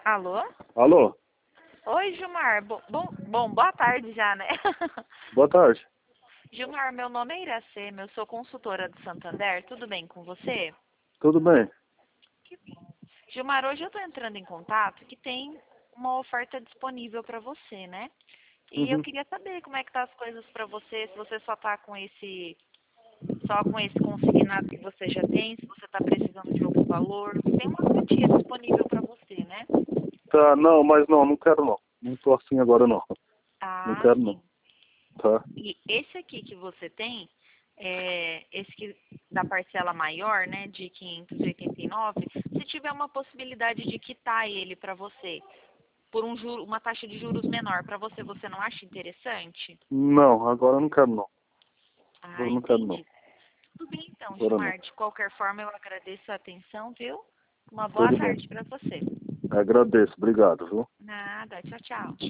Alô? Alô? Oi, Gilmar. Boa tarde já, né? Boa tarde. Gilmar, meu nome é Iracema, eu sou consultora do Santander. Tudo bem com você? Tudo bem? Que bom. Gilmar, hoje eu estou entrando em contato que tem uma oferta disponível para você, né? E eu Uhum. queria saber como é que tá as coisas para você, se você só tá só com esse consignado que você já tem, se você está precisando de algum valor. Tem uma quantia disponível para você, né? Tá, não, mas não quero não. Não tô assim agora não. Não Ah, quero não. sim. Tá? E esse aqui que você tem, esse que da parcela maior, né, de 589, se tiver uma possibilidade de quitar ele para você por uma taxa de juros menor para você, você não acha interessante? Não, agora eu não quero não. Ah, Agora eu não quero não. entendi. Tudo bem então, Agora não. Gilmar. De qualquer forma, eu agradeço a atenção, viu? Uma boa Tudo bem. tarde para você. Agradeço, obrigado, viu? Nada, tchau, tchau.